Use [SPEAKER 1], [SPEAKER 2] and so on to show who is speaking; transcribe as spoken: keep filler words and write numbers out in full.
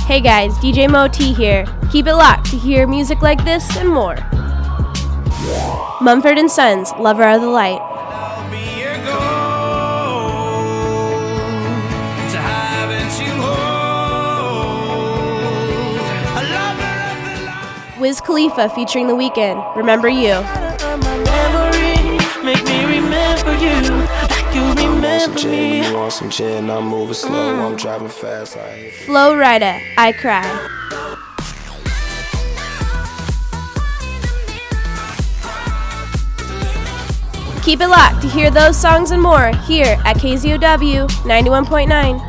[SPEAKER 1] Hey guys, D J Mo T here. Keep it locked to hear music like this and more. Mumford and Sons, Lover of the Light. Wiz Khalifa featuring The Weeknd, Remember You.
[SPEAKER 2] Make me remember you, like you remember me.
[SPEAKER 3] You want some gin, I'm moving slow, I'm driving fast. I
[SPEAKER 1] Flo Rida, I Cry. Keep it locked to hear those songs and more here at K Z O W ninety-one point nine.